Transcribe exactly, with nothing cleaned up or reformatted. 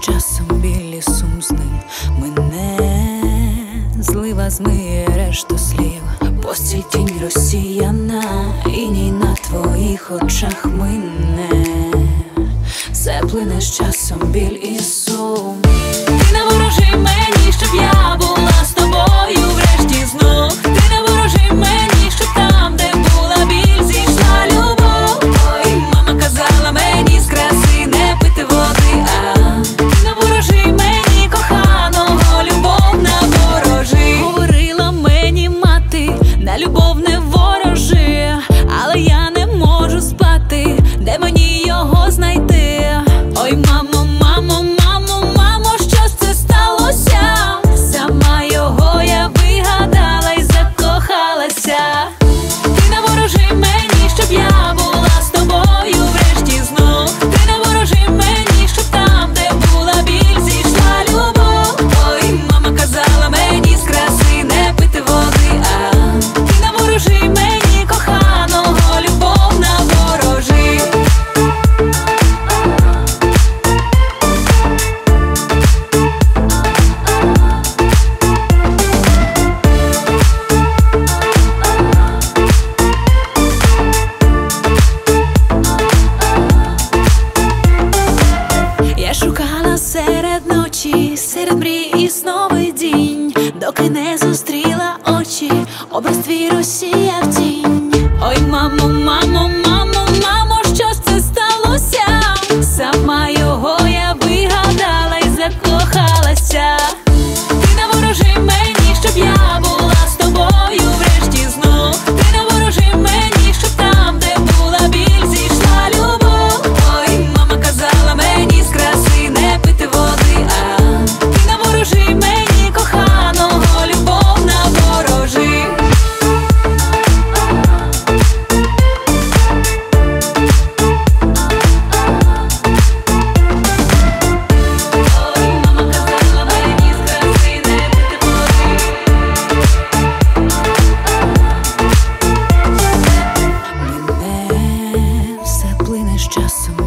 часом білі сум з ним мене. Злива змиє решту слів, постіль тінь розсіяна, іній на твоїх очах мине. Все плине з часом біль і сум. Ти не ворожи мені, щоб я була з тобою врешті знов. Ти не ворожи мені, щоб там, де була біль, зійшла любов. Ой, мама казала мені з краси не пити води, а ти не ворожи мені, коханого, любов не ворожи. Говорила мені мати, на любов не ворожи, але я не можу спати, де мені його знайти? Ой, мамо, мамо, мамо, мамо, що ж це сталося? Сама його я вигадала і закохалася. Ти не ворожи мені, щоб я була з тобою врешті знов. Ти не ворожи мені, щоб там, де була біль, зійшла любов. Ой, мама казала мені з краси не пити води, а ти не ворожи мені, коханого, любов не ворожи. Я шукала серед ночі, серед мрій і сновидінь, доки не зустріла очі, образ твій розсіяв тінь. Ой, мамо, мамо, мамо, мамо, що ж це сталося? Сама його я вигадала і закохалася. Ти не ворожи мені, щоб я була з тобою врешті знов. Ти не ворожи мені, щоб там, де була біль, зійшла любов. Ой, мама казала мені з краси не пити води, а ти не ворожи мені, коханого, любов не ворожи. Ой, мама казала мені з краси не пити води. Мене все плине з часом